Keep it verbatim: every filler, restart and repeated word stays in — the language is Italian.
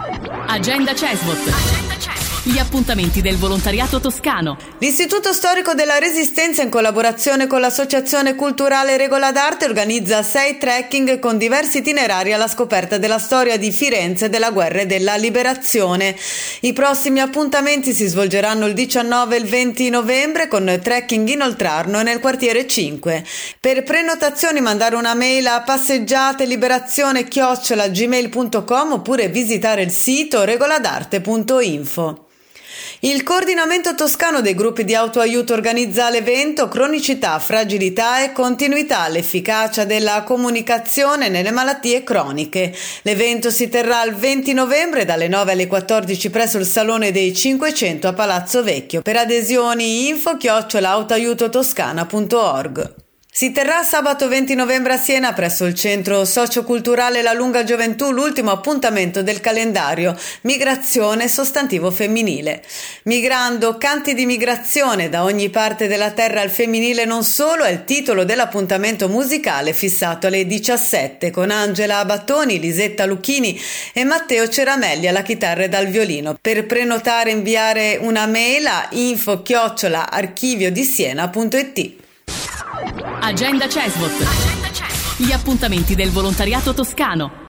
Agenda CESVOT. Gli appuntamenti del volontariato toscano. L'Istituto Storico della Resistenza, in collaborazione con l'Associazione Culturale Regola d'Arte, organizza sei trekking con diversi itinerari alla scoperta della storia di Firenze, della guerra e della liberazione. I prossimi appuntamenti si svolgeranno il diciannove e il venti novembre con trekking in Oltrarno e nel quartiere cinque. Per prenotazioni mandare una mail a passeggiateliberazione chiocciola gmail punto com oppure visitare il sito regoladarte punto info. Il coordinamento toscano dei gruppi di autoaiuto organizza l'evento Cronicità, fragilità e continuità, l'efficacia della comunicazione nelle malattie croniche. L'evento si terrà il venti novembre dalle nove alle quattordici presso il Salone dei cinquecento a Palazzo Vecchio. Per adesioni info chiocciola autoaiutotoscana punto org. Si terrà sabato venti novembre a Siena presso il Centro Socioculturale La Lunga Gioventù l'ultimo appuntamento del calendario Migrazione sostantivo femminile. Migrando, canti di migrazione da ogni parte della terra al femminile non solo è il titolo dell'appuntamento musicale fissato alle diciassette con Angela Abattoni, Lisetta Lucchini e Matteo Ceramelli alla chitarra e dal violino. Per prenotare inviare una mail a info chiocciola archivio di siena punto it. Agenda CESVOT. Gli appuntamenti del volontariato toscano.